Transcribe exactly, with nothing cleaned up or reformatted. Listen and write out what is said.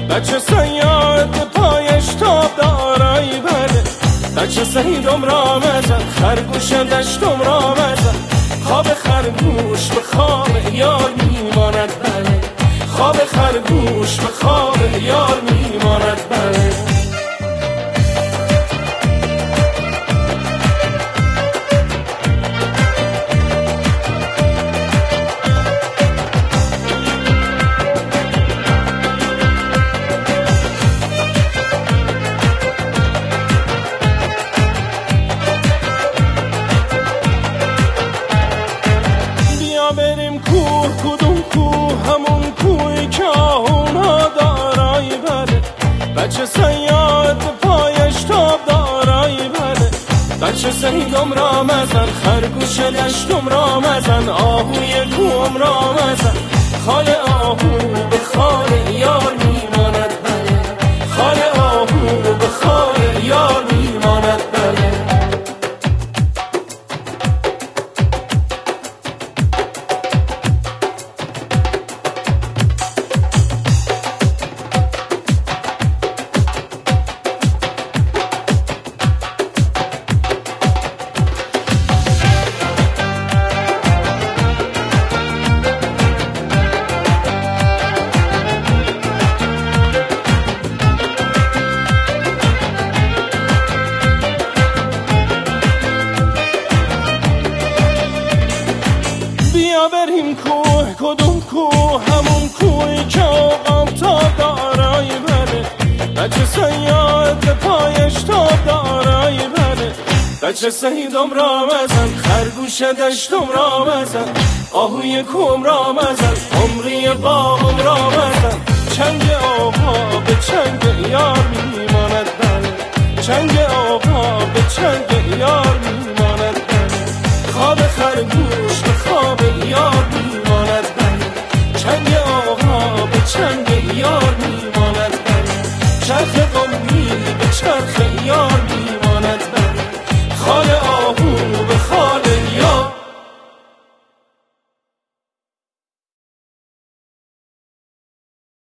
بچه سیاد پایش تاب دارایی بله، بچه سیدم را مزن خرگوش دشتم را مزن، خواب خرگوش به خواب یار میماند بله، خواب خرگوش به خواب یار میماند بله. بریم کوه، کدوم کوه؟ همون کوهی که آهونا دارایی بله، بچه سیاد پایش تاب دارایی بله، بچه سیدم را مزن خرگوش دشتم را مزن، آهوی کوهم را مزن، خال آهو به خال یار میماند بله، خال آهو به خال یار میماند بله. بیا بریم کوه، کدوم کوه؟ همون کوهی که آقام تا دارایی بله، بچه سیاد پایش تاب دارایی بله، بچه سیدم را مزن خرگوش دشتم را مزن، آهوی کوم را مزن، عمری باغم را مزن، چنگ آقا به چنگ یار میماند بله، چنگ آقا به چنگ یار میماند بله، خواب خرگوش به خواب یار میماند بله، چنگ آقا به چنگ یار میماند بله، چرخ قومی به چرخ یار میماند بله، خال